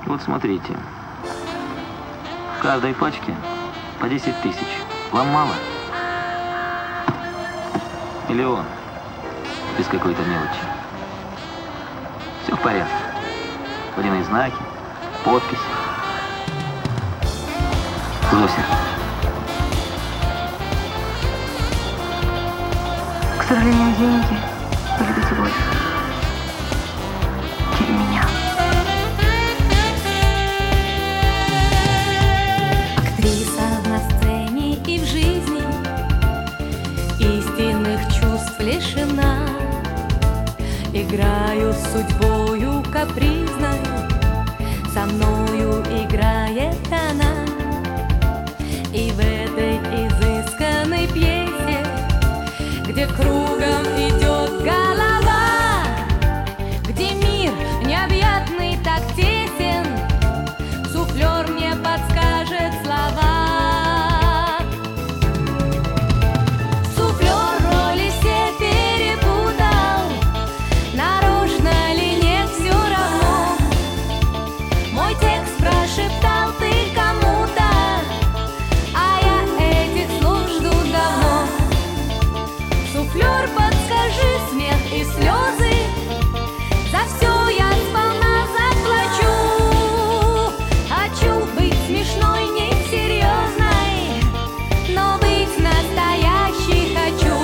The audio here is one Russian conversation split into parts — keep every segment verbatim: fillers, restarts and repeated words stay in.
Вот смотрите. В каждой пачке по десять тысяч. Вам мало? Миллион. Без какой-то мелочи. Все в порядке. Водяные знаки, подпись. Зося. К сожалению, деньги любите больше, чем меня. Актриса на сцене и в жизни истинных чувств лишена. Играю с судьбою капризной, со мною играет она. И в этой изысканной пьесе, где кругом идет голова, где мир необъятный так тесен, суфлер мне подскажет слова. Суфлер роли все перепутал, нарочно ли нет, все равно. Мой текст прошептал ты кому-то, а я этих слов жду давно. Суфлер, подскажи, смех и слезы, за все я сполна заплачу. Хочу быть смешной, не серьезной, но быть настоящей хочу.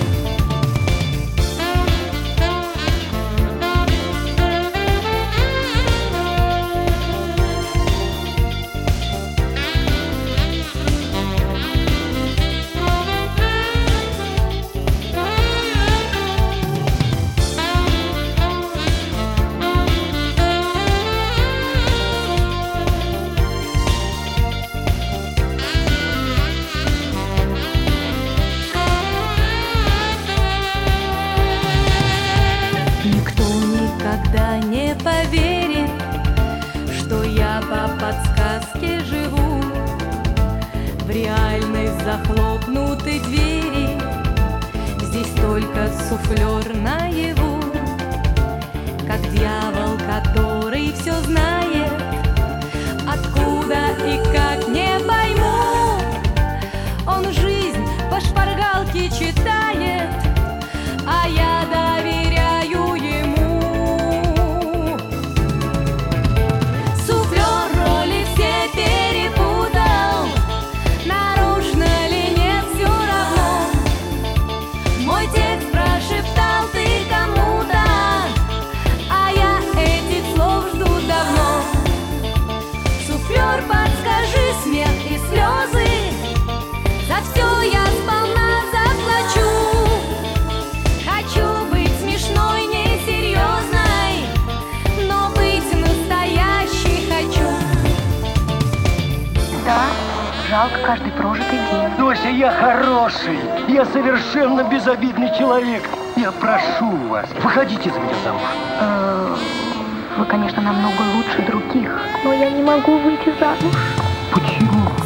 Никто никогда не поверит, что я по подсказке живу в реальность захлопнутой двери. Здесь только суфлер наяву, как дьявол, который все знает. Откуда и как не пойму, он жизнь по шпаргалке читает, а я доверяю ему. Суфлер роли все перепутал, нарочно ли нет, все равно. Мой текст прошептал ты кому-то, а я этих слов жду давно. Суфлер, подскажи, смех и слезы, за все я сполна заплачу. Хочу быть смешной, не серьезной, но быть настоящей хочу. Да, жалко каждый прожитый день. Дося, я хороший, я совершенно безобидный человек. Я прошу вас, выходите за меня замуж. Э, Вы, конечно, намного лучше других, но я не могу выйти замуж. Почему?